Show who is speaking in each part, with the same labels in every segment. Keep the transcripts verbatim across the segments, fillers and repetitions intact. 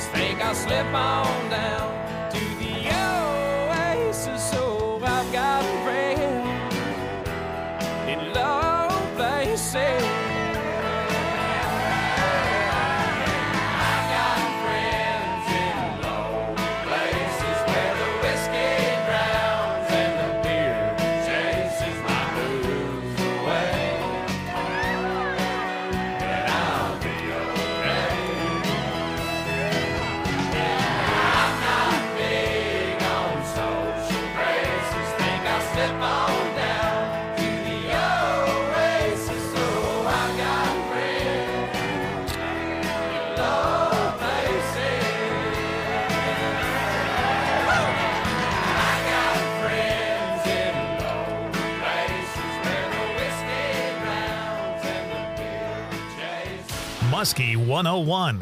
Speaker 1: think I'll slip on down to the oasis. So I've got friends in low places.
Speaker 2: Muskie one oh one.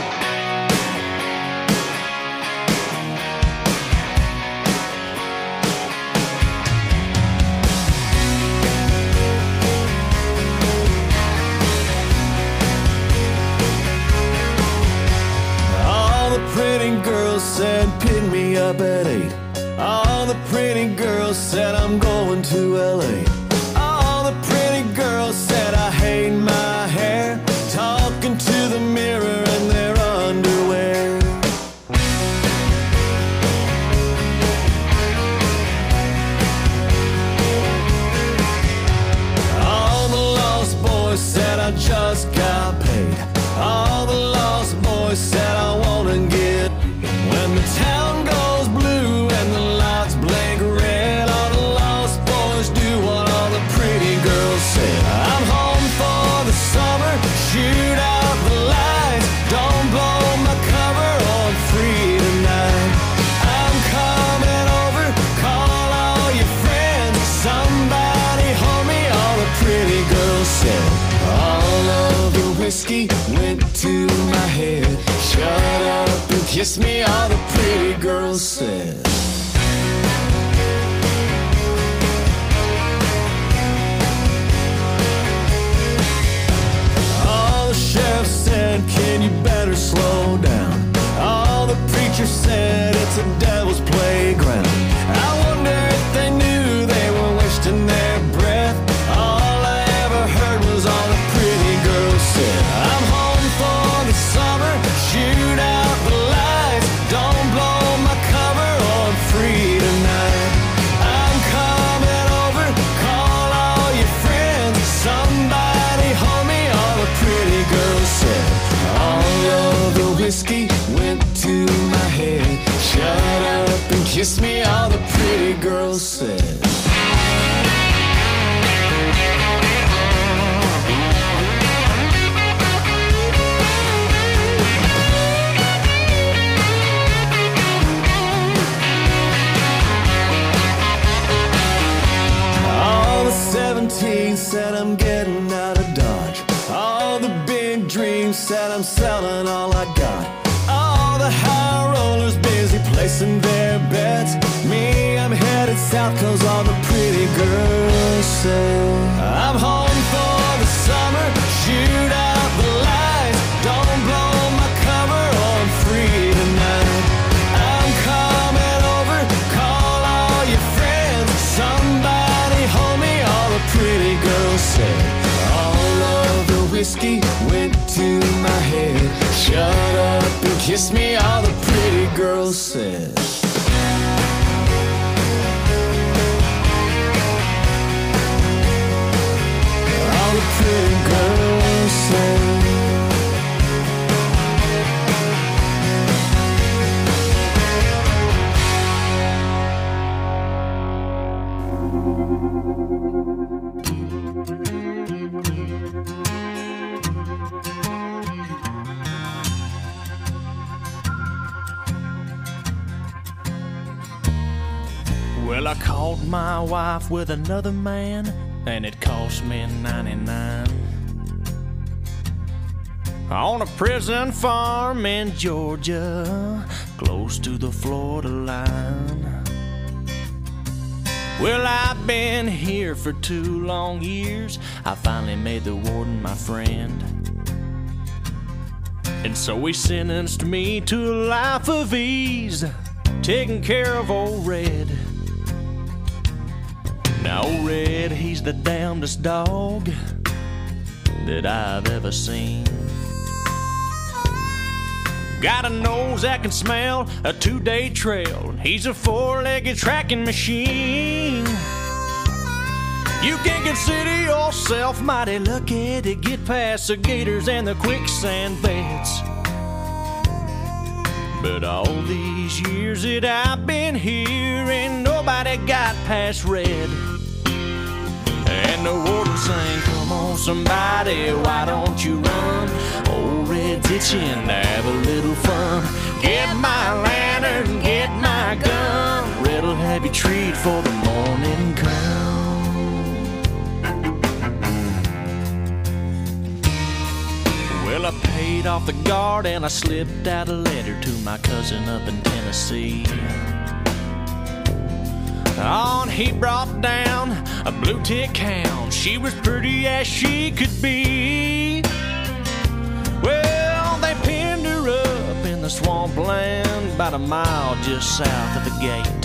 Speaker 3: All the pretty girls said pick me up at eight. All the pretty girls said I'm going to L A. All the pretty girls said I hate my hair, talking to the mirror in their underwear. All the lost boys said I just got paid. All the lost boys said I wanna get. When the town goes blue and the lights blink red, all the lost boys do what all the pretty girls said. I'm home for the summer, shoot out the lights, don't blow my cover on free tonight. I'm coming over, call all your friends, somebody hold me, all the pretty girls said. All of the whiskey went to my head, shut up and kiss me, all the pretty girls said. All the sheriff said, can you better slow down? All the preachers said, it's a devil's playground. I wonder if they knew they were wasting their breath. All I ever heard was all the pretty girls said. I'm home for the summer, shoot out the lights, don't blow my cover on free tonight. I'm coming over, call all your friends, somebody hold me, all the pretty girls said. All of the whiskey went to my head, shut up and kiss me, all the pretty girls said. All the seventeen said I'm getting out of Dodge. All the big dreams said I'm selling all I got. All the high rollers busy placing their bets. Me, I'm headed south cause all the pretty girls say. I'm home for the summer, shoot out the lights, don't blow my cover on free tonight. I'm coming over, call all your friends, somebody hold me, all the pretty girls say. All of the whiskey went to my head, shut up and kiss me, all the pretty girls said. All the pretty girls said.
Speaker 1: Well, I caught my wife with another man, and it cost me ninety-nine. On a prison farm in Georgia, close to the Florida line. Well, I've been here for two long years. I finally made the warden my friend. And so he sentenced me to a life of ease, taking care of old Red. Now old Red, he's the damnedest dog that I've ever seen. Got a nose that can smell a two-day trail. He's a four-legged tracking machine. You can consider yourself mighty lucky to get past the gators and the quicksand beds. But all these years that I've been here, ain't nobody got past Red. And the warden sang, come on somebody, why don't you run? Old Red's itching to have a little fun. Get my lantern, get my gun. Red'll have you treat for the morning come. Well, I paid off the guard and I slipped out a letter to my cousin up in Tennessee. On he brought down a blue tick hound. She was pretty as she could be. Well, they pinned her up in the swampland about a mile just south of the gate.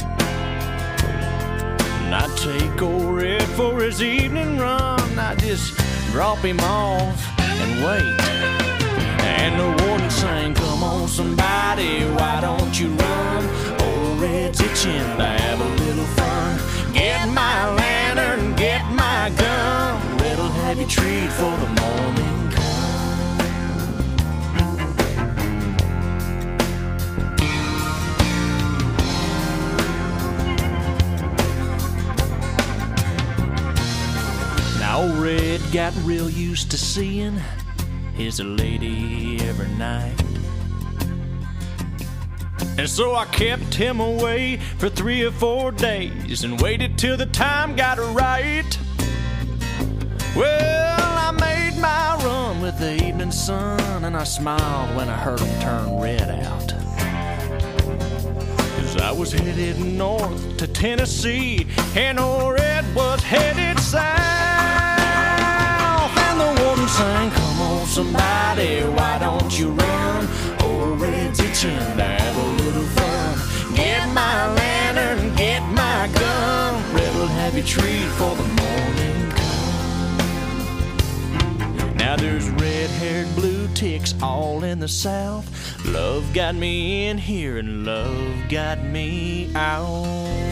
Speaker 1: And I'd take old Red for his evening run. I'd just drop him off and wait. And the warden sang, come on somebody, why don't you run? Old Red's itching to have a little fun. Get my lantern, get my gun. Red'll have you treat for the morning come. Now old Red got real used to seeing his lady every night. And so I kept him away for three or four days and waited till the time got right. Well, I made my run with the evening sun, and I smiled when I heard him turn Red out. 'Cause I was headed north to Tennessee, and old Red was headed south. And the warden sang, come on somebody, why don't you run? Old Red's itching to have a little fun. Get my lantern, get my gun. Red'll have you treat for the morning come. Now there's red-haired blue ticks all in the south. Love got me in here and love got me out.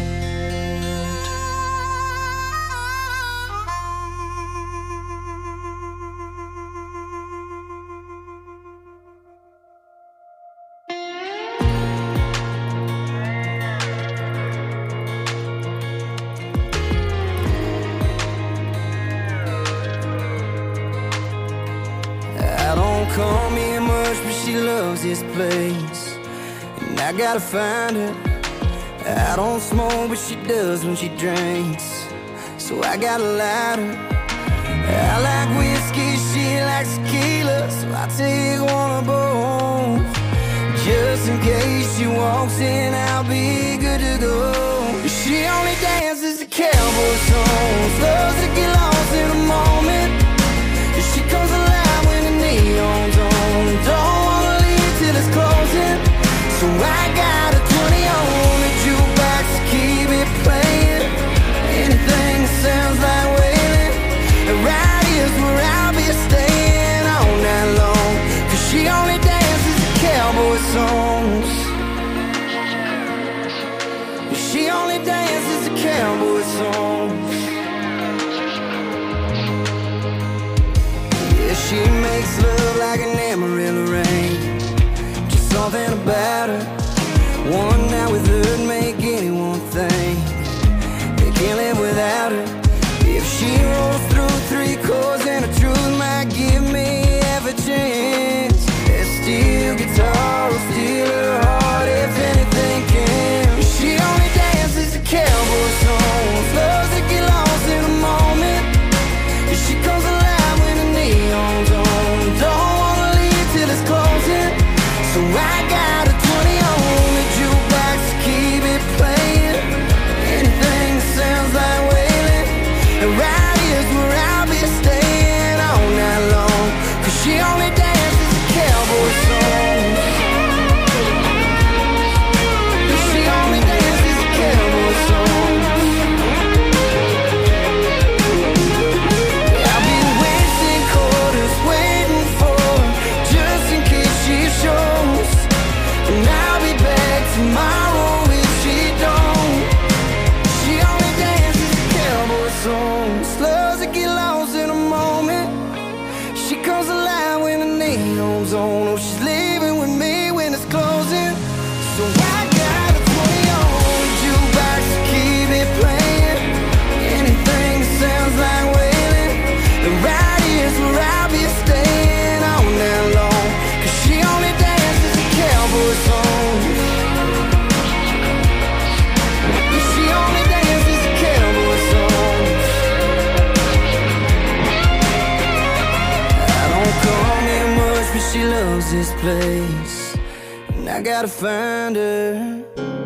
Speaker 4: Call me much, but she loves this place, and I gotta find her. I don't smoke, but she does when she drinks, so I gotta light her. I like whiskey, she likes tequila, so I take one of both. Just in case she walks in, I'll be good to go. She only dances to cowboy songs, loves to get lost in a moment. She comes alive when the neon's on. Don't wanna leave till it's closing, so I got a twenty on the jukebox to keep it playing. Anything that sounds like wailing, right here's where I'll be staying all night long. 'Cause she only dances to cowboy songs. She only dances to cowboy songs. She makes love like an Amarillo rain. Just something about her. One night with her make anyone think they can't live without her. If she rolls through three chords, then the truth might give me every chance. That steel guitar will steal her heart if anything can. She only dances to cowboy songs, loves to get lost in a moment. She comes alive when the neon's on. Don't wanna leave till it's closing, so I gotta loves this place, and I gotta find her.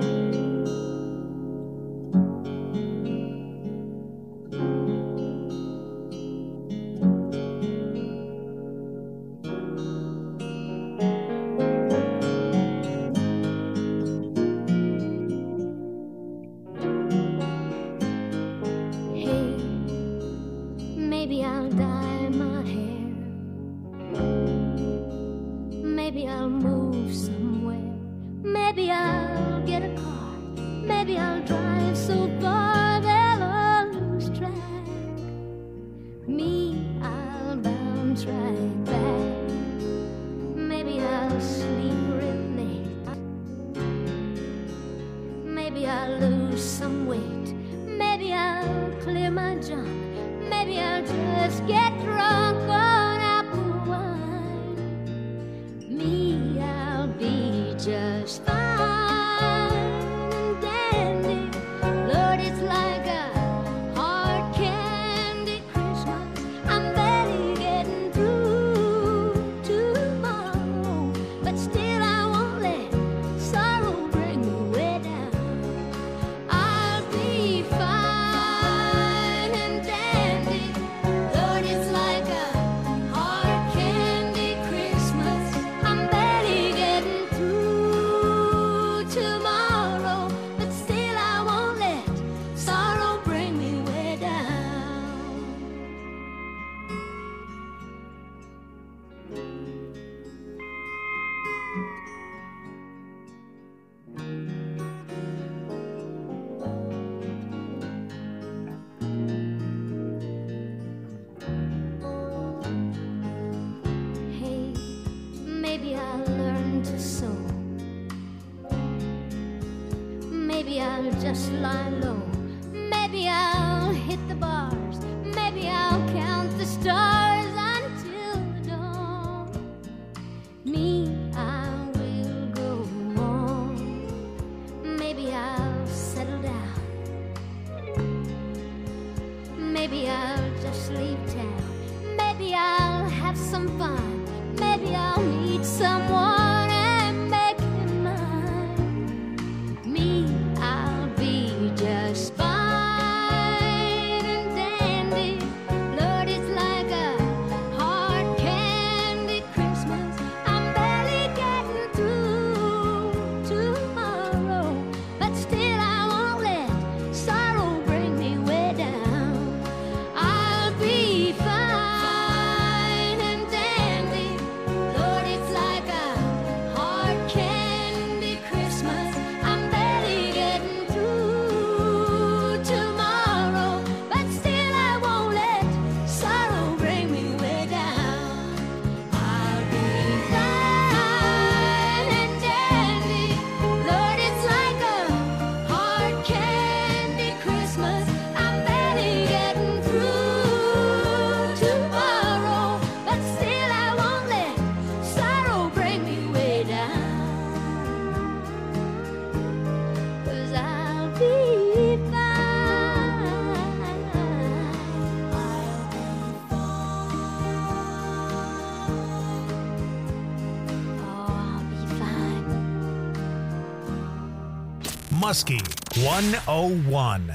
Speaker 2: Muskie one oh one.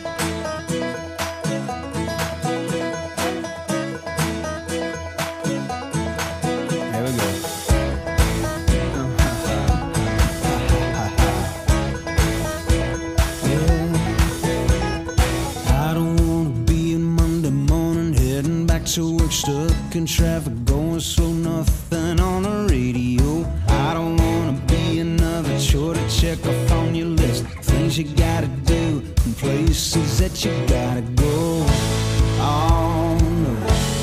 Speaker 3: There we go. I don't wanna be a Monday morning heading back to work, stuck in traffic, going slow, nothing on the radio. I don't wanna be another chore to check off on your list, things you gotta do and places that you gotta go. Oh no,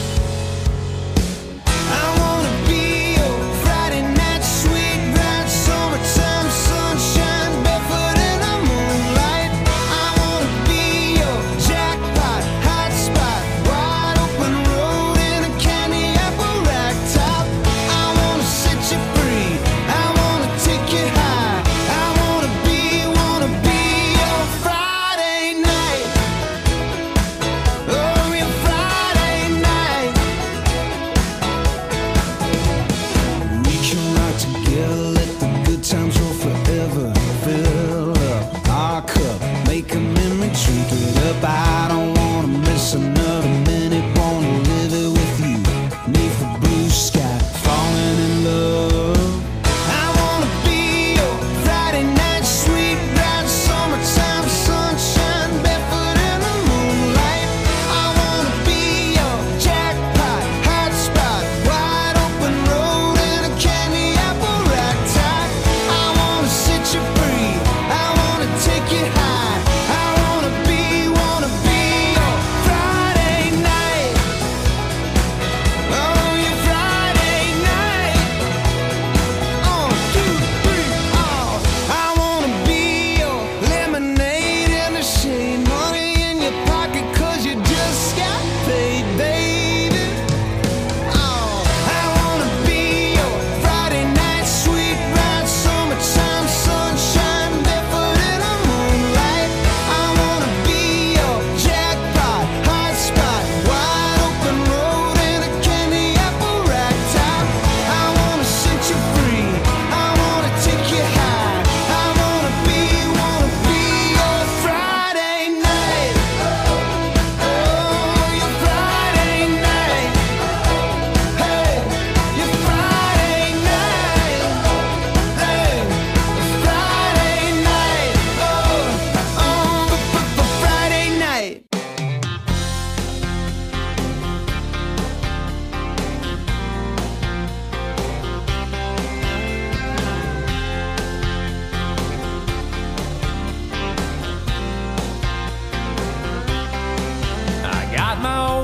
Speaker 3: I wanna be your Friday night sweet bright summertime sunshine, barefoot in the moonlight. I wanna be your jackpot hot spot, wide open road in a candy apple rack top. I wanna set you free, I wanna take you high. I wanna be, wanna be your Friday night.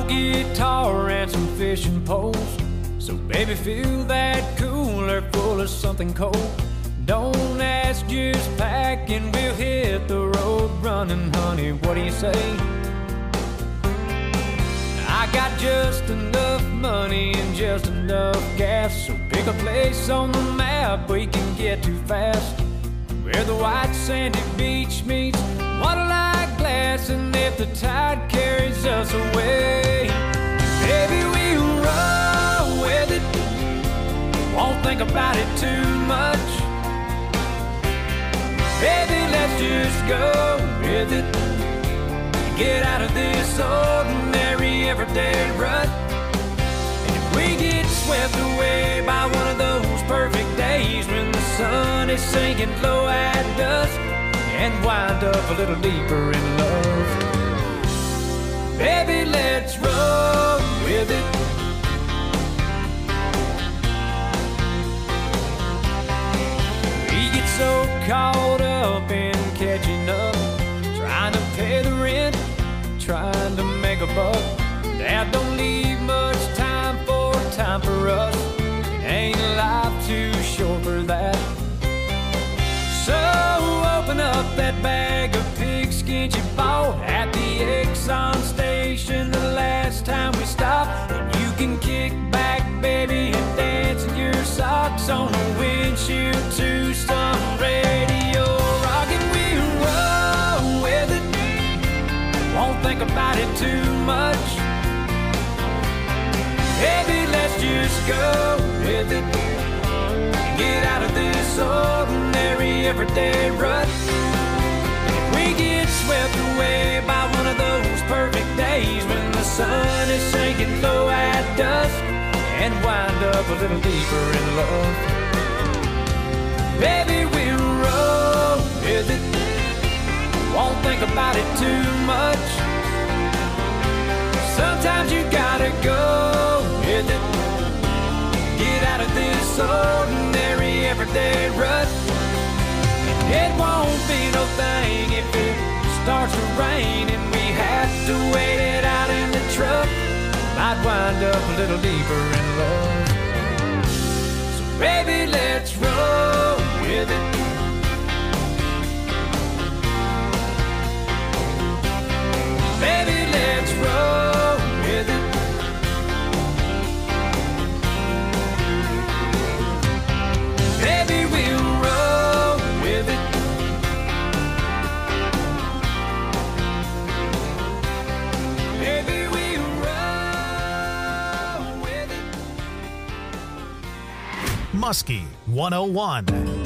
Speaker 1: guitar and some fishing poles. So baby, fill that cooler full of something cold. Don't ask, just pack and we'll hit the road running, honey. What do you say? I got just enough money and just enough gas, so pick a place on the map we can get to fast, where the white sandy beach meets water-like glass. And if the tide carries us away, baby, we'll roll with it. Won't think about it too much. Baby, let's just go with it. Get out of this ordinary everyday rut. And if we get swept away by one of those perfect days when the sun is sinking low at dusk, and wind up a little deeper in love, baby, let's roll with it. We get so caught up in catching up, trying to pay the rent, trying to make a buck, that don't leave much time for time for us. It ain't life too short for that. So open up that bag of pigskin you bought at the Exxon station the last time we stopped, and you can kick back, baby, and dance in your socks on the windshield to some radio rock. And we'll roll with it, won't think about it too much. Baby, let's just go with it. Get out of this ordinary everyday rut. If we get swept away by one of those perfect days when the sun is sinking low at dusk, and wind up a little deeper in love, baby, we'll roll with it. Won't think about it too much. Sometimes you gotta go with it. Get out of this ordinary everyday rut. It won't be no thing if it starts to rain and we have to wait it out in the truck. Might wind up a little deeper in love. So baby, let's roll with it. Baby, let's roll with it. Baby, we'll roll with it. Baby, we'll roll with it.
Speaker 2: Muskie one oh one.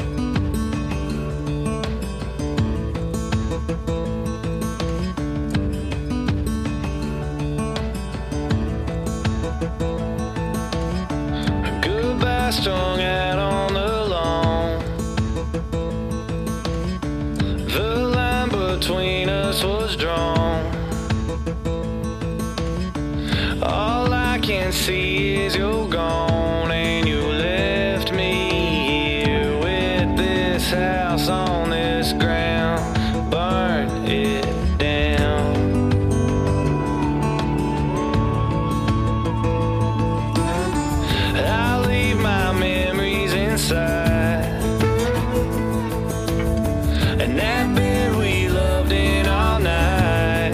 Speaker 5: Strung out on the lawn. The line between us was drawn. All I can see is you're gone, and you left me here with this house on this ground. Burn it down. I leave my memories inside, and that bed we loved in all night.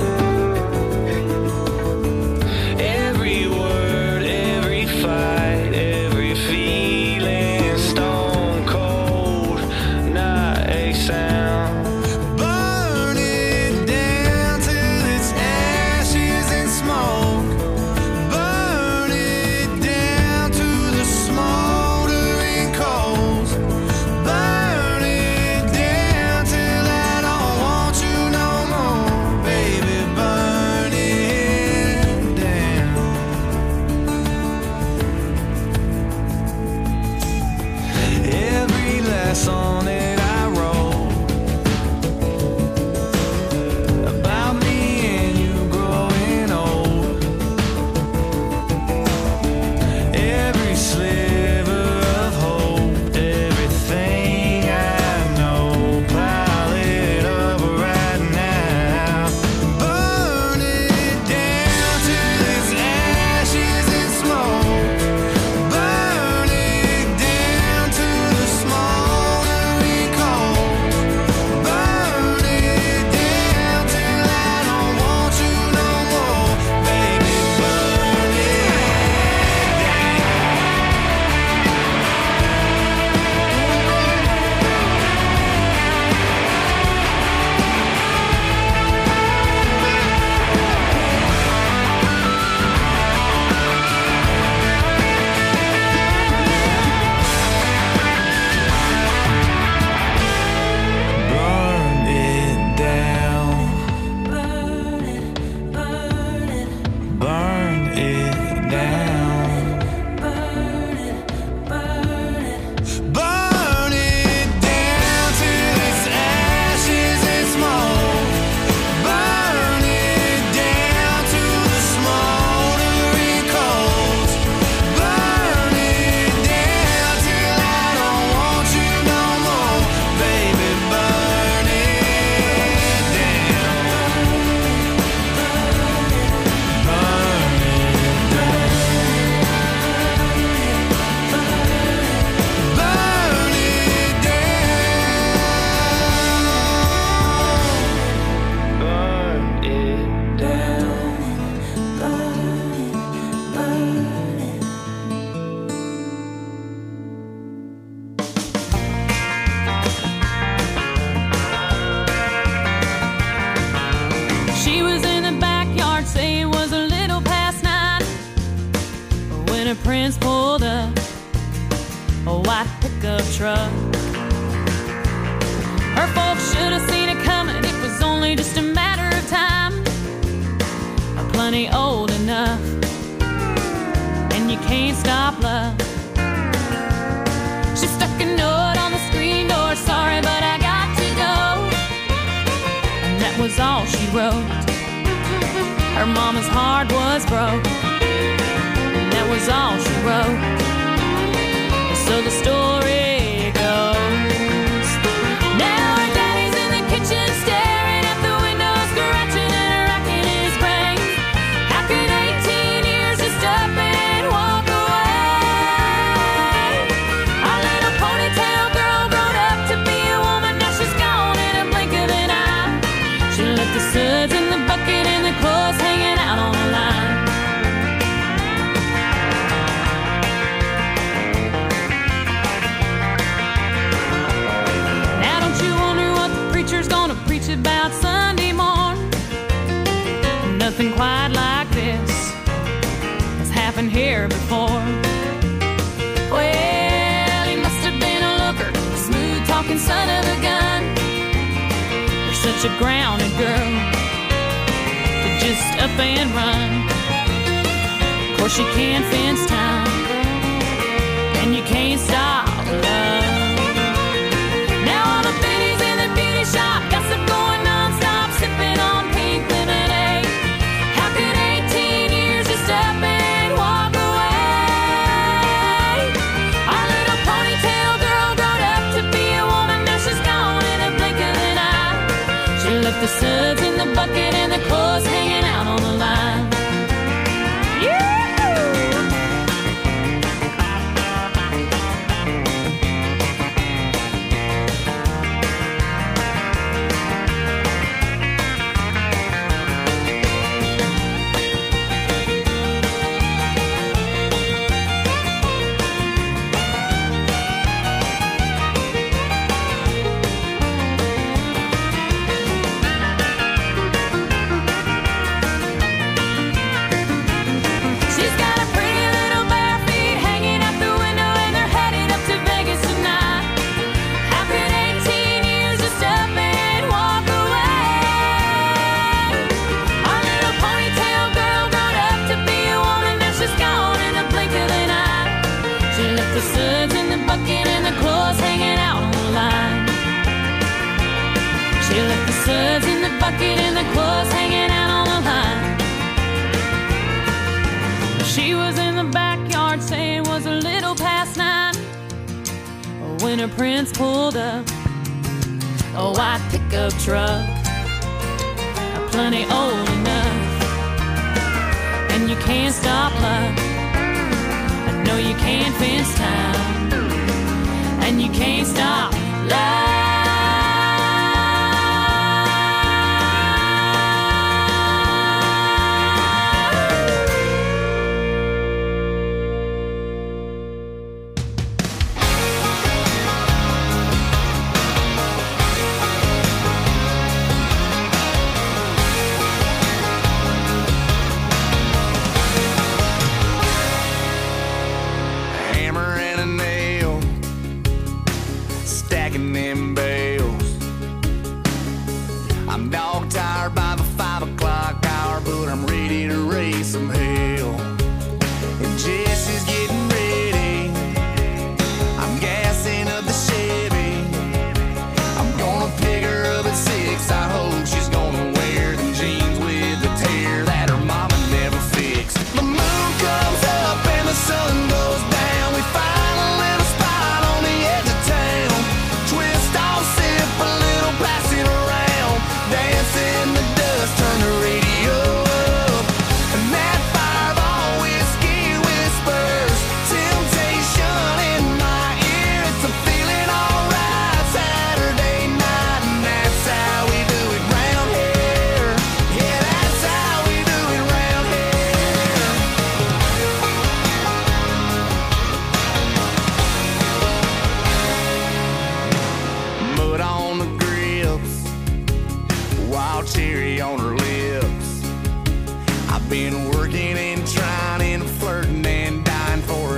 Speaker 5: Every word, every fight, every feeling, stone cold, not a sound.
Speaker 3: Burn it down till it's ashes and smoke. Burn it down to the smoldering coals. Burn it down till I don't want you no more, baby. Burn it down. Every last song that I wrote about me and you growing old. Every sliver of hope, everything I know, pile it up right now. Burn it down till it's
Speaker 6: Prince pulled up a white pickup truck. Her folks should have seen it coming. It was only just a matter of time. I'm plenty old enough, and you can't stop love. She stuck a note on the screen door, sorry, but I got to go. And that was all she wrote. Her mama's heart was broke, and that was all she wrote. So the story goes, now her daddy's in the kitchen staring at the window, scratching and racking his brain. How could eighteen years just up and walk away? Our little ponytail girl grown up to be a woman, now she's gone in a blink of an eye. She left the suds in the bucket and the clothes hanging out on the line. Now don't you wonder what the preacher's gonna preach about Sunday morn? Nothing quite like this has happened here before. Well, he must have been a looker, a smooth-talking son of a gun. You're such a grounded girl to just up and run. Of course you can't fence time, and you can't stop love. Now all the biddies in the beauty shop, gossip going non-stop, sipping on pink lemonade. How could eighteen years just up and walk away? Our little ponytail girl grown up to be a woman, now she's gone in a blink of an eye. She left the suds in the bucket and the clothes hanging out on the line. She's got a pretty little bare feet hanging out the window, and they're headed up to Vegas tonight. How could eighteen years just up and walk away? Our little ponytail girl grown up to be a woman, now she's gone in a blink of an eye. She left the suds in the bucket and the clothes hanging out on the line. She left the suds in the bucket and the clothes hanging out on the line. She was in the backyard saying it was a little past nine when her Prince pulled up a white pickup truck. Plenty old enough, and you can't stop love. I know you can't fence time, and you can't stop love.
Speaker 1: Hammer and a nail, stacking them bales. I'm dog tired by the five o'clock hour, but I'm ready to raise some hell. And Jesse's getting ready, I'm gassing up the Chevy. I'm gonna pick her up at six, I hope she's gonna wear them jeans with the tear that her mama never fixed. The moon comes up and the sun goes down, we find a little spot on the edge of town. Twist off, sip a little, pass it around, dance in the dust, turn the radio up. And that fireball whiskey whispers temptation in my ear. It's a feeling alright Saturday night, and that's how we do it round here. Yeah, that's how we do it round here. Mud on the grips, wild cherry on her lips. I've been working and trying and flirting and dying for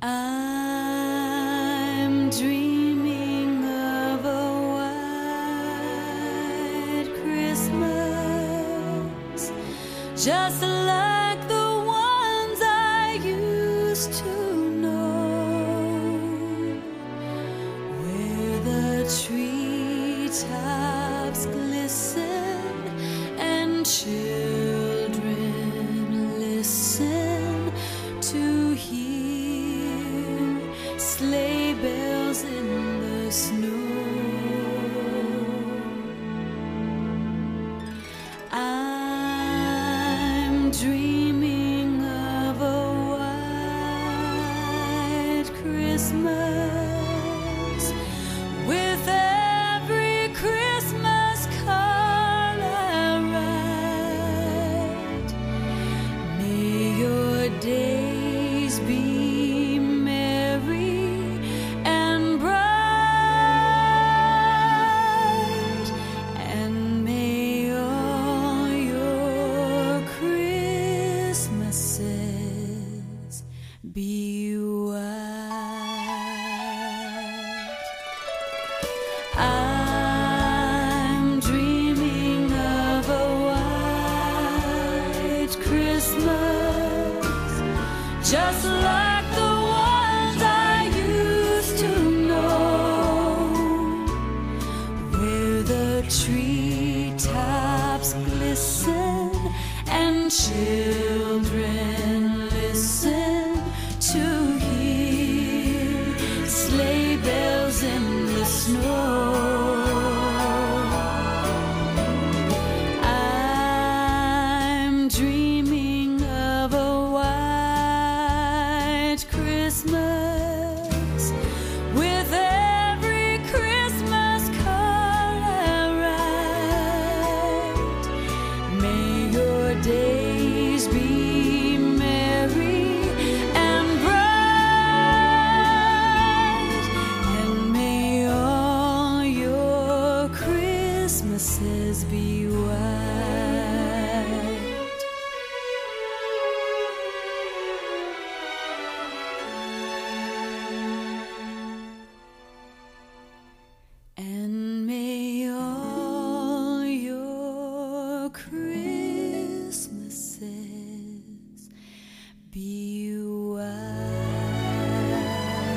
Speaker 6: I'm dreaming of a white Christmas, just like the ones I used to know, where the treetops glisten and children listen to hear sleigh bells in the snow. I'm dreaming of a white Christmas, with every Christmas card I write. May your days be merry and bright, and may all your Christmases be white. I'm dreaming of a white Christmas, just like the ones I used to know, where the treetops glisten and children listen to hear sleigh bells in the snow. I'm dreaming of a white Christmas, with every Christmas card I write. May your days be merry and bright, and may all your Christmases be white. And may all your Christmases be white.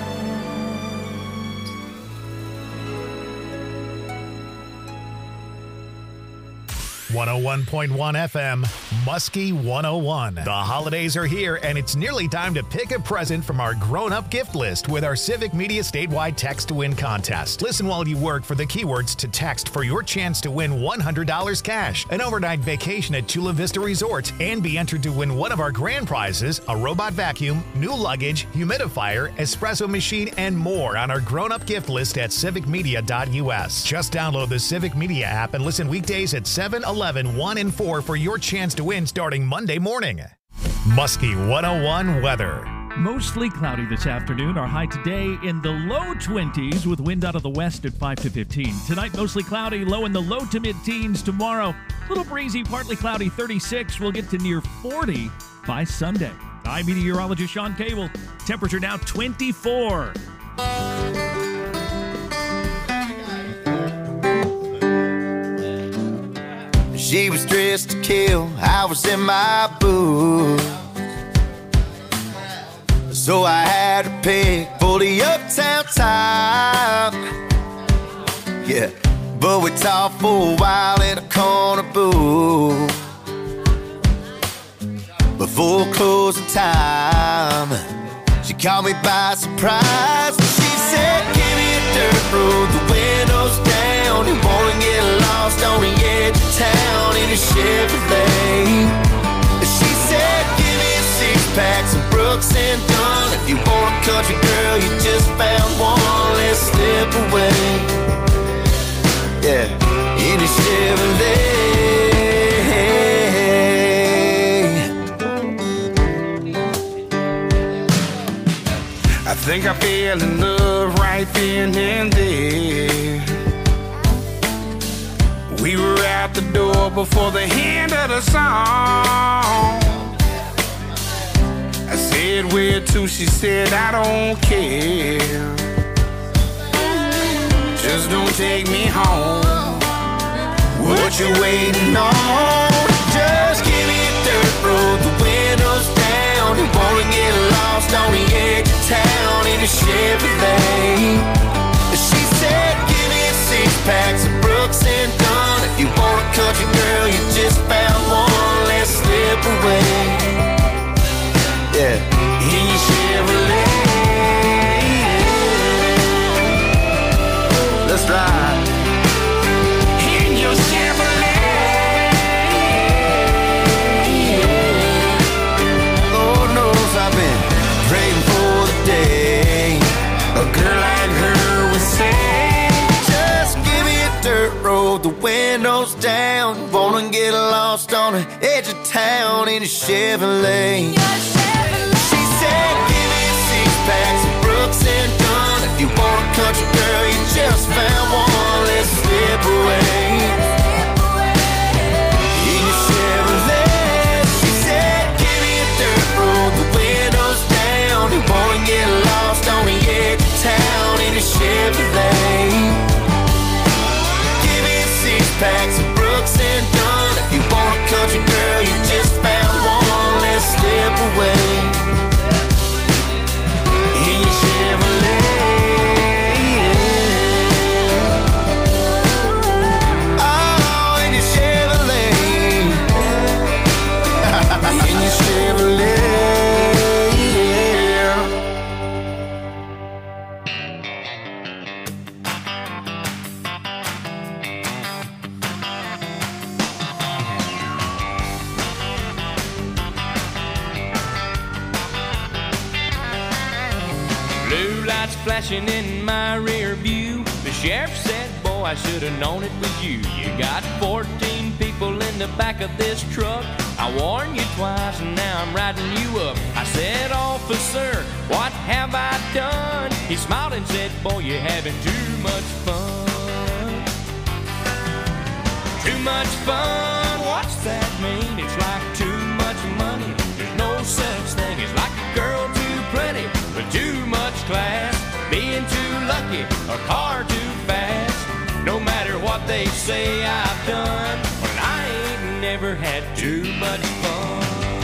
Speaker 2: one oh one point one F M, Muskie one oh one. The holidays are here, and it's nearly time to pick a present from our grown-up gift list with our Civic Media statewide Text to Win contest. Listen while you work for the keywords to text for your chance to win one hundred dollars cash, an overnight vacation at Chula Vista Resort, and be entered to win one of our grand prizes, a robot vacuum, new luggage, humidifier, espresso machine, and more on our grown-up gift list at civic media dot U S. Just download the Civic Media app and listen weekdays at seven, eleven, one, and four for your chance to win starting Monday morning. Muskie one oh one weather.
Speaker 7: Mostly cloudy this afternoon. Our high today in the low twenties with wind out of the west at five to fifteen. Tonight, mostly cloudy, low in the low to mid-teens. Tomorrow, little breezy, partly cloudy, thirty-six. We'll get to near forty by Sunday. I'm meteorologist Sean Cable. Temperature now twenty-four.
Speaker 4: She was dressed to kill, I was in my booth, so I had to pick for the uptown top. Yeah, but we talked for a while in a corner booth before closing time. She caught me by surprise. She said, give me a dirt road, the windows down. You wanna get lost on the edge of town in a Chevrolet. She said, give me a six-pack, some Brooks and Dunn. If you want a country girl, you just found one. Let's slip away. Yeah, in a Chevrolet. I think I fell in love right then and there. We were out the door before the end of the song. I said
Speaker 8: get where to, she said, I don't care. Just don't take me home. What you waiting on? Just give me a dirt road, the windows down. You wanna get lost on the edge of town in a Chevrolet. She said, give me six packs of Brooks and Dunn. If you want a country girl, you just found one. Let's slip away. Yeah, in your Chevrolet. Let's ride. In your Chevrolet. Lord knows I've been praying for the day a girl like her would say, just give me a dirt road, the windows down. Wanna get lost on the edge of town in a Chevrolet. She said, give me six packs of Brooks and Dunn. If you want a country girl, you just found one. Let's slip away. In your Chevrolet. She said, give me a dirt road, the windows down. You wanna get lost on the edge of town in a Chevrolet. Give me six packs of Brooks and Dunn. If you want a country girl, you just found one. Let's slip away. In your Chevrolet. Oh, in your Chevrolet. In your Chevrolet.
Speaker 1: Blue lights flashing in my rear view. The sheriff said, boy, I should have known it was you. You got fourteen people in the back of this truck. I warned you twice and now I'm riding you up. I said, officer, what have I done? He smiled and said, boy, you're having too much fun. Too much fun, what's that mean? It's like too much money. There's no such thing as like a girl too pretty with too much class, being too lucky, a car too fast. No matter what they say I've done, well, I ain't never had too much fun.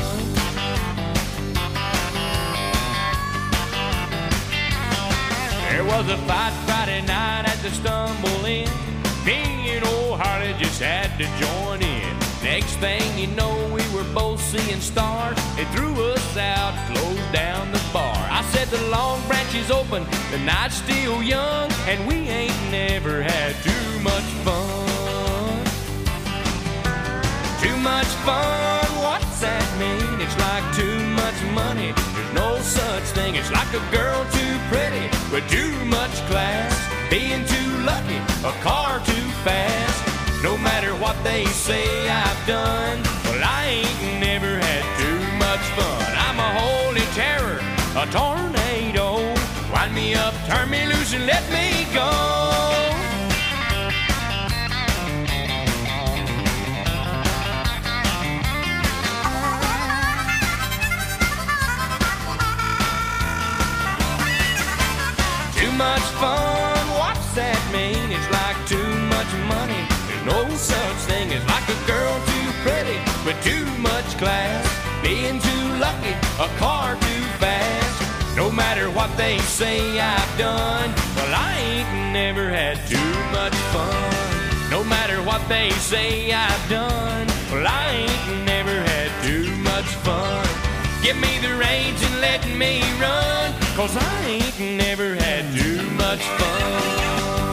Speaker 1: There was a fight Friday night at the Stumble Inn. Me and old Harley just had to join in. Next thing you know, we were both seeing stars. They threw us out, closed down the bar. I said the Long Branch is open, the night's still young, and we ain't never had too much fun. Too much fun, what's that mean? It's like too much money. There's no such thing. It's like a girl too pretty with too much class, being too lucky, a car too fast. No matter what they say I've done, well, I ain't never had too much fun. I'm a holy terror, a tornado. Wind me up, turn me loose, and let me go. Too much fun, what's that mean? It's like too much money. No such thing as like a girl too pretty with too much class, being too lucky, a car too fast. No matter what they say I've done, well, I ain't never had too much fun. No matter what they say I've done, well, I ain't never had too much fun. Give me the reins and let me run, 'cause I ain't never had too much fun.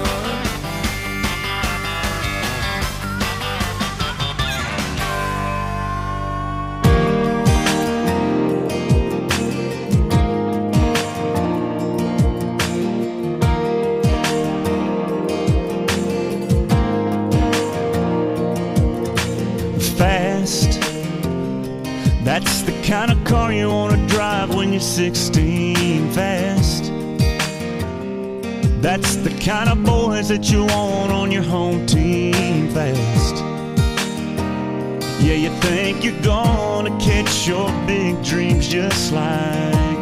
Speaker 3: Fast, that's the kind of car you want to drive when you're sixteen. Fast, that's the kind of boys that you want on your home team. Fast, yeah, you think you're gonna catch your big dreams just like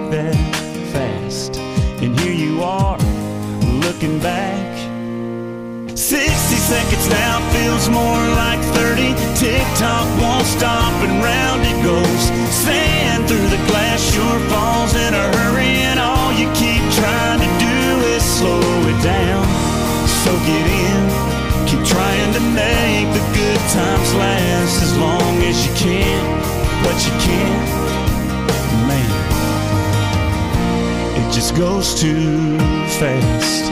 Speaker 3: tick-tock won't stop and round it goes. Sand through the glass sure falls in a hurry, and all you keep trying to do is slow it down. Soak it in, keep trying to make the good times last as long as you can, but you can't, man. It just goes too fast.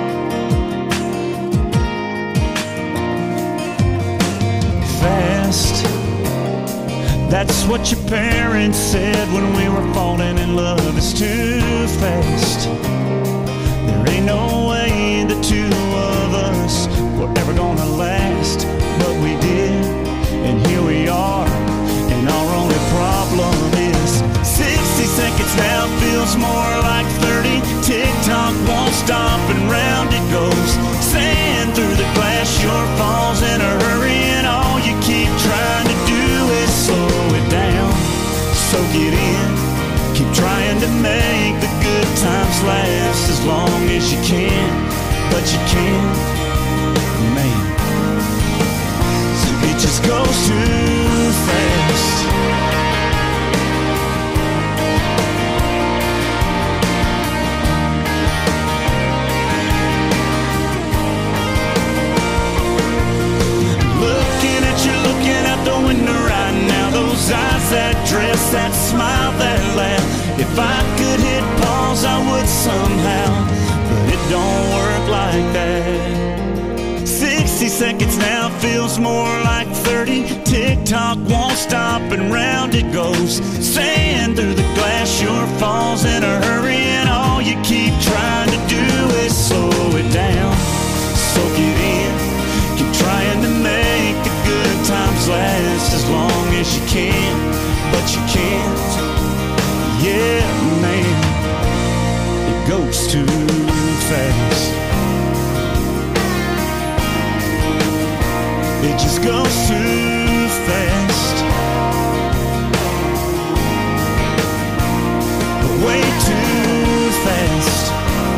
Speaker 3: Fast. That's what your parents said when we were falling in love. It's too fast. There ain't no way the two of us were ever gonna last, but we did, and here we are. And our only problem is sixty seconds now feels more like thirty. Tick-tock won't stop and round it goes. Sand through the glass sure falls in a hurry, and all you keep trying to do is slow it down. Soak it in, keep trying to make the good times last as long as you can, but you can't, man. It just goes too fast. Looking at you, looking out the window right now. Those eyes, that dress, that smile, that laugh. If I could hit pause, I would somehow, but it don't work like that. Sixty seconds now feels more like thirty. Tick-tock won't stop and round it goes. Sand through the glass sure falls in a hurry, and all you keep trying to do is slow it down. Soak it in, keep trying to make the good times last as long as you can, but you can't. Yeah, man, it goes too fast. It just goes too fast. Way too fast.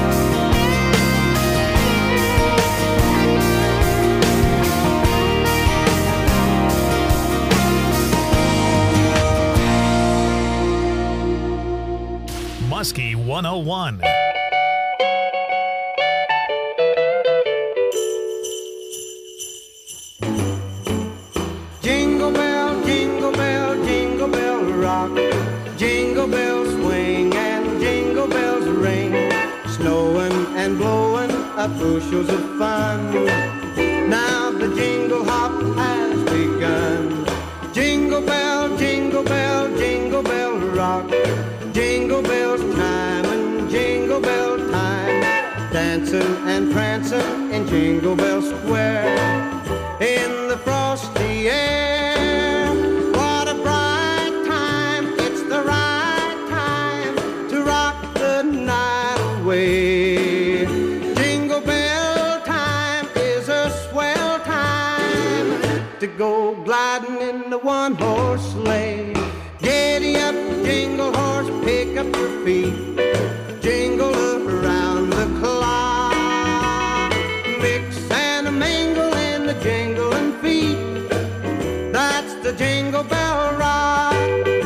Speaker 2: Muskie one oh one.
Speaker 9: Jingle bell, jingle bell, jingle bell rock. Jingle bells swing and jingle bells ring. Snowing and blowing up bushels of fun. Now the jingle hop has begun. Jingle bell, jingle bell, jingle bell rock. Jingle bells time and jingle bell time. Dancing and prancing in Jingle Bell Square. In the frosty air, what a bright time. It's the right time to rock the night away. Jingle bell time is a swell time to go gliding in the one-horse sleigh. Giddy up, jingle horse, pick up your feet. Jingle around the clock. Mix and mingle in the jingling feet. That's the Jingle Bell Rock.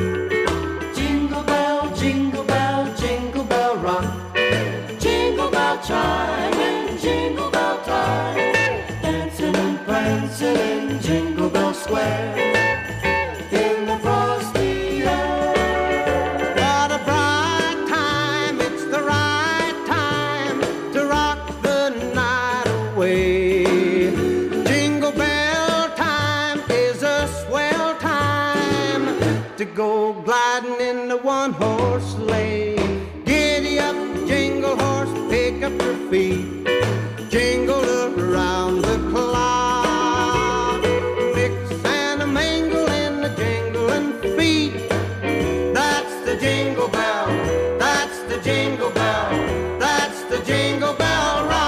Speaker 9: Jingle bell, jingle bell, jingle bell rock. Jingle bell chime and jingle bell time. Dancing and prancing in Jingle Bell Square. In the frosty air. What a bright time, it's the right time to rock the night away. Jingle bell time is a swell time to go gliding in the one-horse sleigh. Giddy up, jingle horse, pick up your feet. Jingle around the clock. Mix and mingle in the jingling feet. That's the jingle bell. That's the jingle bell. That's the Jingle Bell Rock.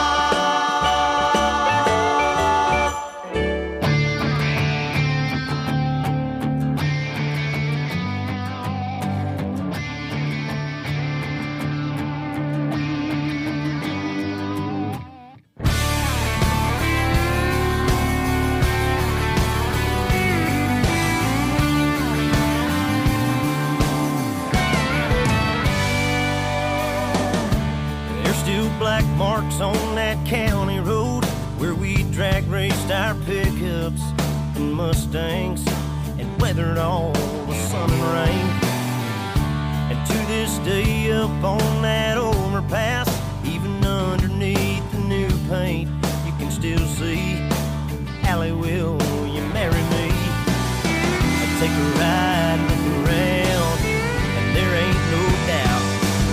Speaker 1: tracks on that county road where we drag raced our pickups and Mustangs and weathered all the sun and rain. And to this day up on that overpass, even underneath the new paint, you can still see Allie, will you marry me? I'd take a ride, look around, and there ain't no doubt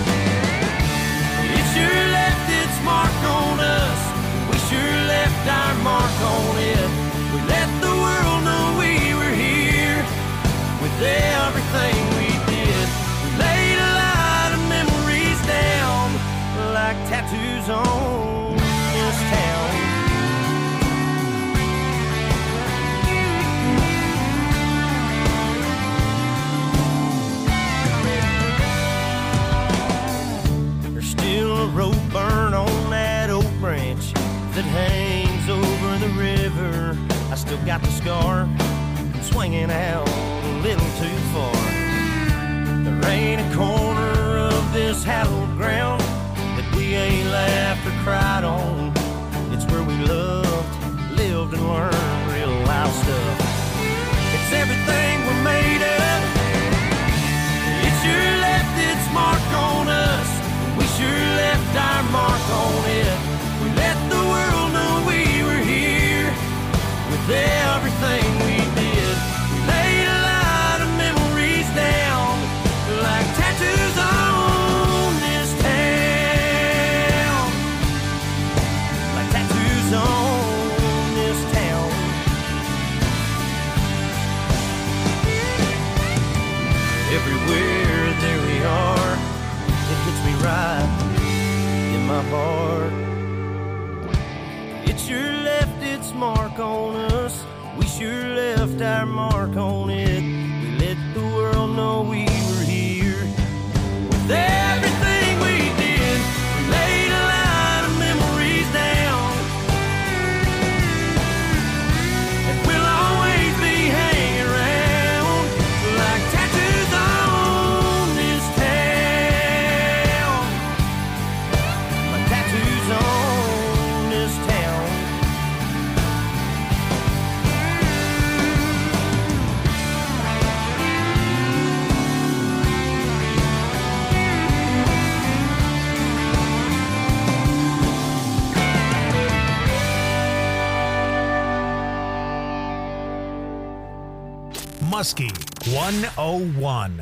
Speaker 1: it sure left its mark on us. We sure left our mark on it. We let the world know we were here with everything we did. We laid a lot of memories down like tattoos on this town. There's still a rope burn on that oak branch that hangs over the river. I still got the scar from swinging out a little too far. There ain't a corner of this hallowed ground that we ain't laughed or cried on. It's where we loved, lived, and learned real life stuff. It's everything we're made of. It sure left its mark on us. We sure left our mark on it. We let the world know we were here with everything we did. We laid a lot of memories down like tattoos on this town. Like tattoos on this town. Everywhere there we are, it hits me right in my heart. It sure left its mark on us. We sure left our mark on it. We let the world know we were here with everything we did. We laid a lot of memories down, and we'll always be hanging around like tattoos on this town. Like tattoos on this town.
Speaker 2: Muskie one oh one.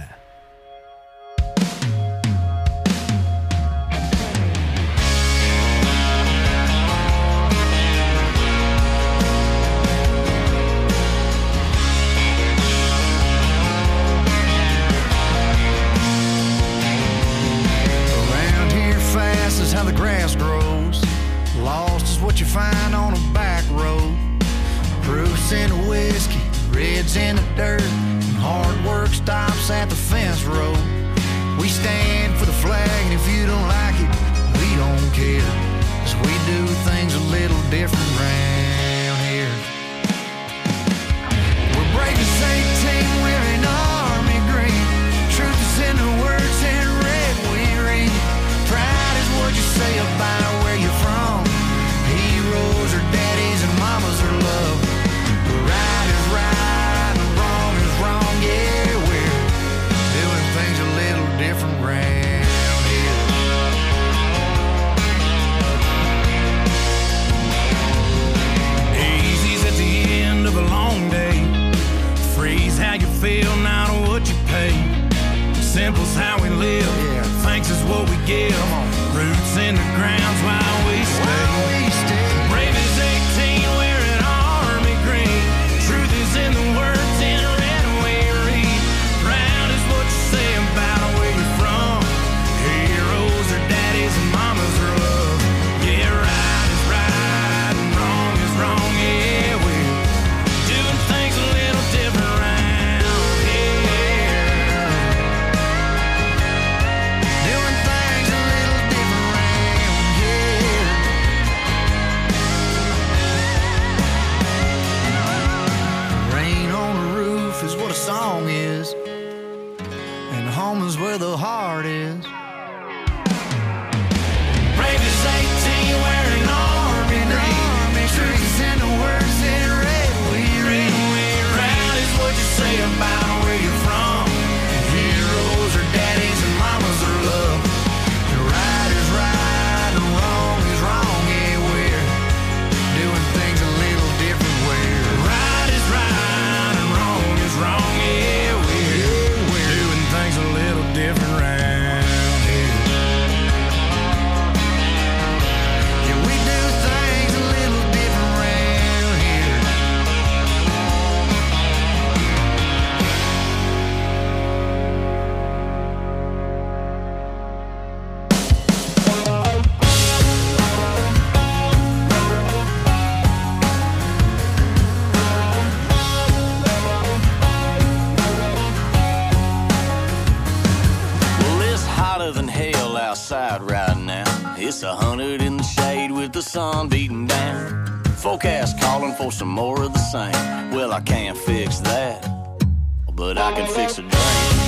Speaker 8: Around here fast is how the grass grows. Lost is what you find on a back road. Proofs in the whiskey, reds in the dirt, and hard work stops at the fence road. We stand for the flag, and if you don't like it, we don't care, 'cause we do things a little different round here. We're brave as eighteen, wearing army green. Truth is in the words in red we read. Pride is what you say about where you're from. Heroes are daddies and mamas are love. Right is right and wrong is wrong, yeah, we're doing things a little different round here. Easy's at the end of a long day. Freeze how you feel, not what you pay. Simple's how we live, yeah. Thanks is what we give. Roots in the ground's why we stay. Why we stay. Brave as eighteen, wearing army green. Truth is in the words in red we read. Proud is what you say about where you're from. Heroes are daddies and mamas are love. Yeah, right is right and wrong is wrong. Yeah, we're doing things a little different round here. Doing things a little different round here. Rain on the roof is what a song is, and home is where the heart is. Brave as eighteen, outside right now. It's a hundred in the shade with the sun beating down. Forecast calling for some more of the same. Well, I can't fix that, but I can fix a drink.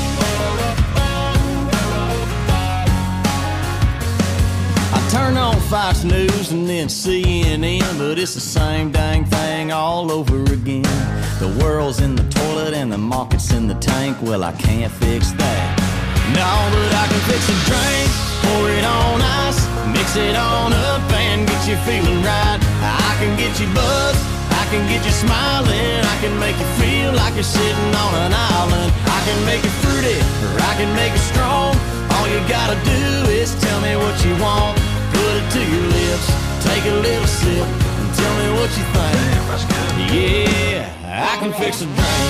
Speaker 8: I turn on Fox News and then C N N, but it's the same dang thing all over again. The world's in the toilet and the market's in the tank. Well, I can't fix that. No, but I can fix a drink. Pour it on ice, mix it on up and get you feeling right. I can get you buzzed, I can get you smiling. I can make you feel like you're sitting on an island. I can make it fruity, or I can make it strong. All you gotta do is tell me what you want. Put it to your lips, take a little sip, and tell me what you think. Yeah, I can fix a drink.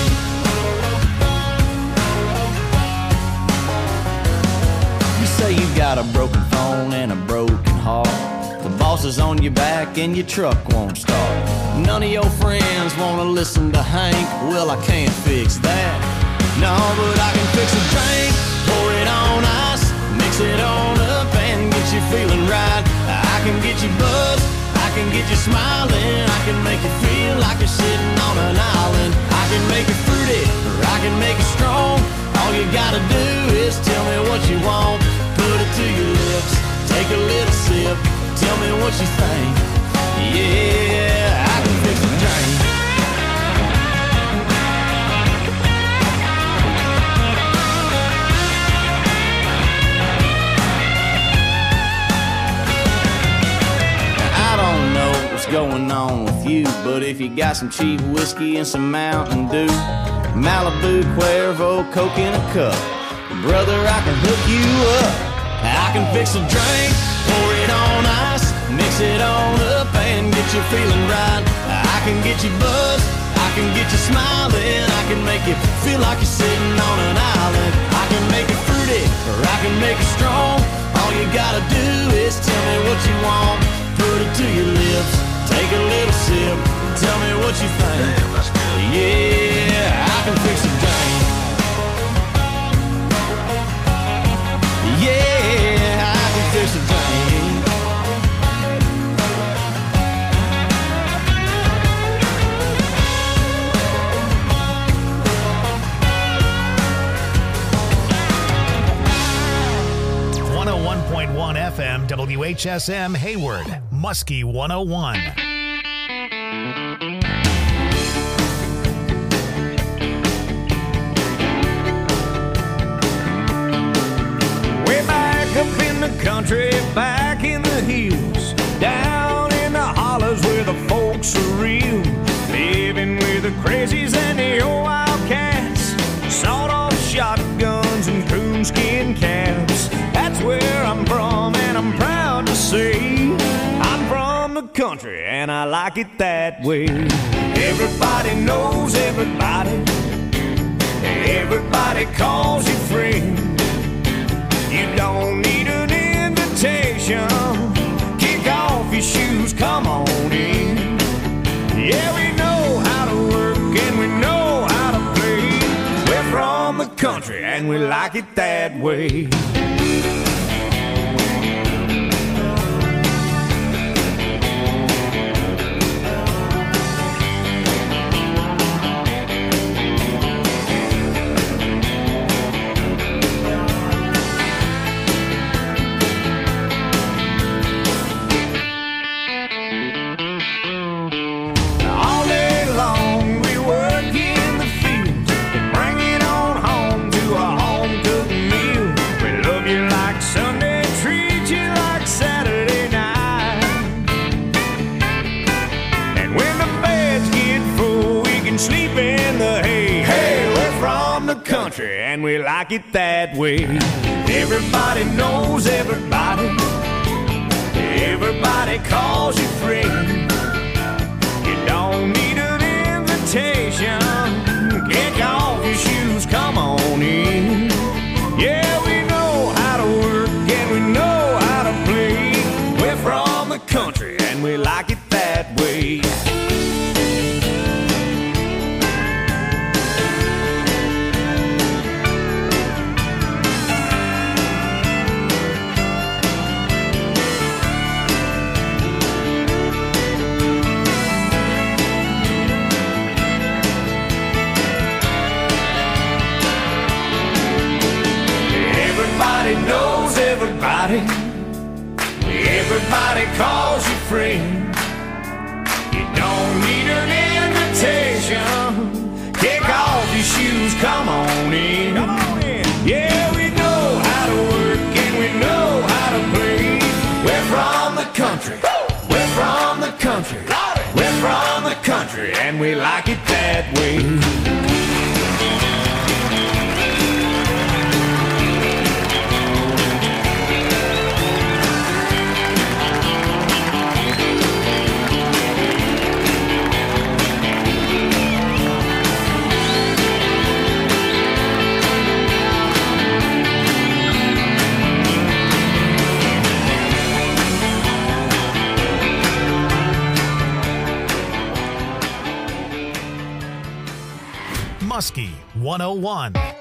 Speaker 8: You say you got a broken phone and a broken heart. The boss is on your back and your truck won't start. None of your friends wanna listen to Hank. Well, I can't fix that. No, but I can fix a drink. Pour it on ice, mix it on up and get you feeling right. I can get you buzzed, I can get you smiling. I can make you feel like you're sitting on an island. I can make it fruity, or I can make it strong. All you gotta do is tell me what you want. Put it to your lips, take a little sip, tell me what you think. Yeah, I can fix a drink. I don't know what's going on with you, but if you got some cheap whiskey and some Mountain Dew, Malibu, Cuervo, Coke in a cup, brother, I can hook you up. I can fix a drink, pour it on ice, mix it on up and get you feeling right. I can get you buzzed, I can get you smiling. I can make you feel like you're sitting on an island. I can make it fruity, or I can make it strong. All you gotta do is tell me what you want. Put it to your lips, take a little sip, tell me what you think. Yeah, I can fix a drink. Yeah, I can fix a drink.
Speaker 2: one oh one point one F M W H S M Hayward, Muskie one oh one.
Speaker 1: Up in the country, back in the hills, down in the hollers where the folks are real, living with the crazies and the old wildcats, sawed-off shotguns and coonskin caps. That's where I'm from, and I'm proud to say I'm from the country, and I like it that way. Everybody knows everybody, everybody calls you friend. You don't need an invitation. Kick off your shoes, come on in. Yeah, we know how to work and we know how to play. We're from the country and we like it that way. And we like it that way. Everybody knows everybody, everybody calls you friend. You don't need an invitation. Kick off your shoes, come on in. Yeah, we know how to work and we know how to play. We're from the country and we like it that way. Everybody knows everybody. Everybody calls you friend. You don't need an invitation. Kick off your shoes, come on in. Come on in. Yeah, we know how to work and we know how to play. We're from the country. We're from the country. We're from the country and we like it that way.
Speaker 2: Muskie one oh one.